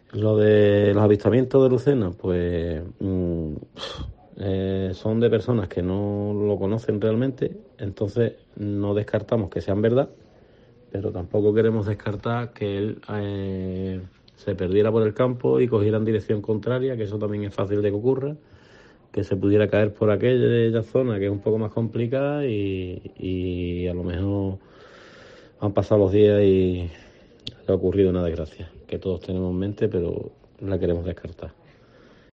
Lo de los avistamientos de Lucena, pues son de personas que no lo conocen realmente, entonces no descartamos que sean verdad, pero tampoco queremos descartar que él se perdiera por el campo y cogiera en dirección contraria, que eso también es fácil de que ocurra, que se pudiera caer por aquella zona que es un poco más complicada y a lo mejor han pasado los días y ha ocurrido una desgracia que todos tenemos en mente, pero la queremos descartar.